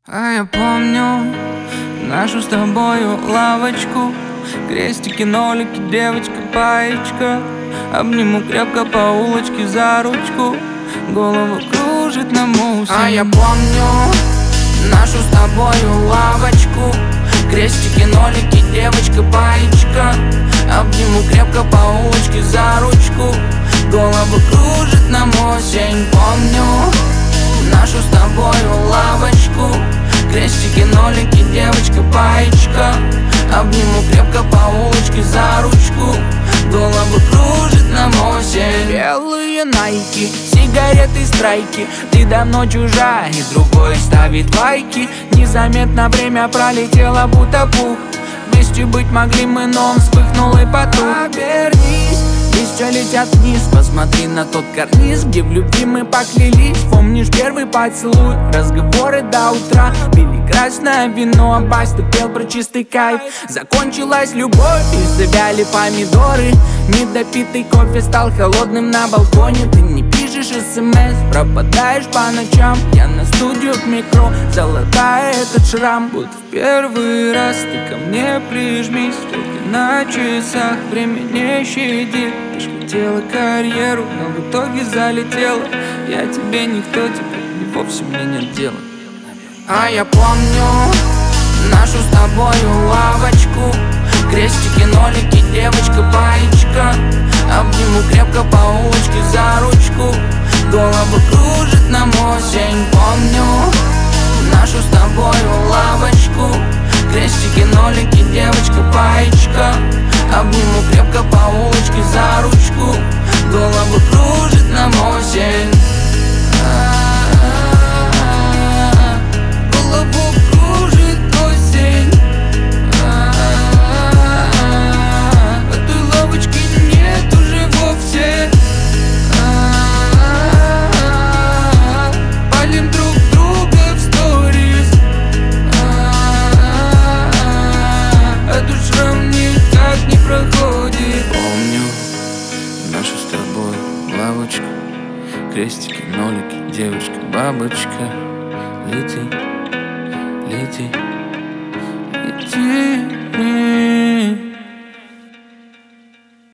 А я помню нашу с тобою лавочку, крестики, нолики, девочка, паечка. Обниму крепко по улочке за ручку, голову кружит на мусе. А я помню нашу с тобою лавочку, крестики, нолики, девочка, паечка. Обниму крепко по улочке за ручку, голову кружит на осень. Помню нашу с тобою лавочку, крестики, нолики, девочка, паечка. Обниму крепко по улочке за ручку, голову кружит на осень. Белые найки, сигареты, страйки. Ты давно чужая, и другой ставит лайки. Незаметно время пролетело, будто пух. Вместе быть могли мы, но он вспыхнул и потух. Обернись, листья летят вниз. Посмотри на тот карниз, где в любви мы поклялись. Помнишь первый поцелуй, разговоры до утра. Пили красное вино, а Баста пел про чистый кайф. Закончилась любовь и завяли помидоры. Недопитый кофе стал холодным на балконе. Ты не пишешь смс, пропадаешь по ночам. Я на студию к микро, золотая этот шрам. Будто в первый раз ты ко мне прижмись. Стрелки на часах, время не щадит. Ты ж хотела карьеру, но в итоге залетела. Я тебе никто, теперь и вовсе мне нет дела. А я помню нашу с тобою лавочку, крестики, нолики, девочка, паечка. Обниму крепко по улочке за ручку, голову кружит на осень. Помню нашу с тобою лавочку, крестики, нолики, девочка, паечка. Обниму крепко по улочке за ручку, голову кружит на осень. Голову кружит осень. Этой лавочки нет уже вовсе. Палим друг друга в сторис. Этот шрам никак не проходит. Помню нашу с тобой лавочку, крестики, нолики, девочка, бабочка. Лети, лети, лети.